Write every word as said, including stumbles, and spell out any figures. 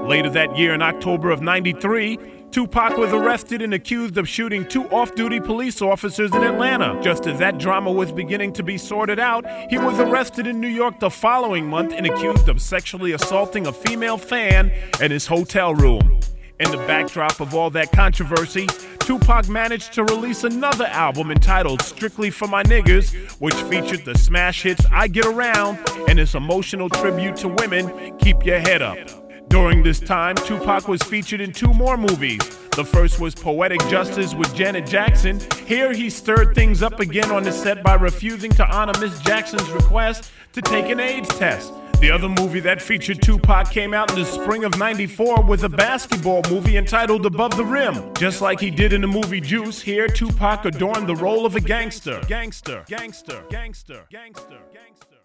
Later that year, in October of ninety-three, Tupac was arrested and accused of shooting two off-duty police officers in Atlanta. Just as that drama was beginning to be sorted out, he was arrested in New York the following month and accused of sexually assaulting a female fan in his hotel room. In the backdrop of all that controversy, Tupac managed to release another album entitled Strictly for My Niggas, which featured the smash hits I Get Around and its emotional tribute to women, Keep Your Head Up. During this time, Tupac was featured in two more movies. The first was Poetic Justice with Janet Jackson. Here he stirred things up again on the set by refusing to honor Miss Jackson's request to take an AIDS test. The other movie that featured Tupac came out in the spring of ninety-four was a basketball movie entitled Above the Rim. Just like he did in the movie Juice, here Tupac adorned the role of a gangster. Gangster, gangster, gangster, gangster, gangster.